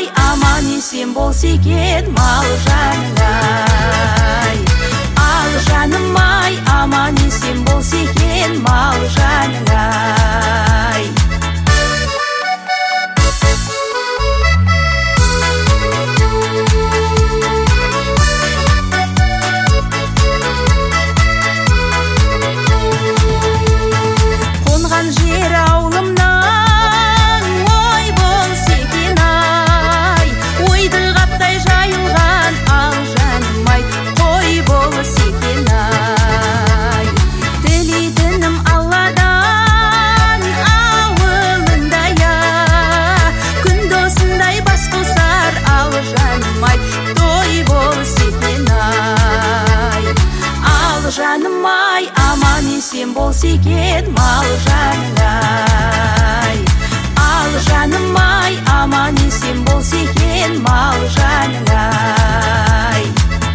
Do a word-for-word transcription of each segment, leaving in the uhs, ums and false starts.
ай, аман есен болса екен мал жаның-ай. Ал жаным-ай, аман есен болса екен мал жаның-ай. Қонған жер аулымнан ой болса екен-ай. Ойды қаптай жайылған ал жаным-ай, қой болса екен-ай. Тілейтінім Алладан ауылында-я, күн досындай бас қосар ал жаным-ай, той болса екен-ай. Ал жаным-ай, аман есен болса екен мал жаның-ай. Ал жаным-ай, аман есен болса екен мал жаның-ай.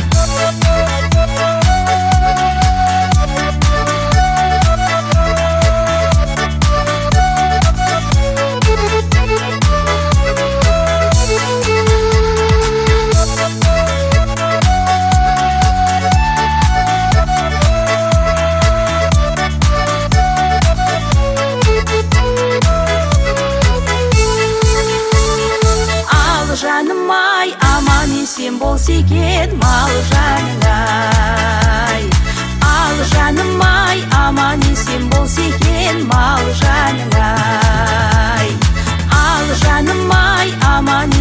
Жаным-ай, аман есен болса екен мал жаның-ай. Ал жаным-ай, аман есен болса екен мал жаның-ай. Ал жаным-ай, аман